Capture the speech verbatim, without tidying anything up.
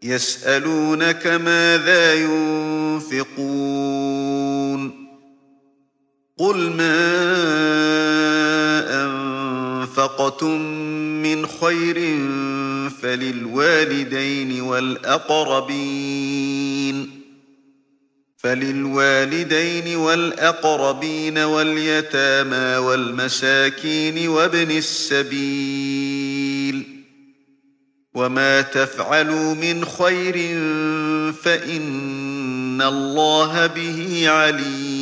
يسألونك ماذا ينفقون قل ما أنفقتم من خير فللوالدين والأقربين فللوالدين والأقربين واليتامى والمساكين وابن السبيل وما تفعلوا من خير فإن الله به عليم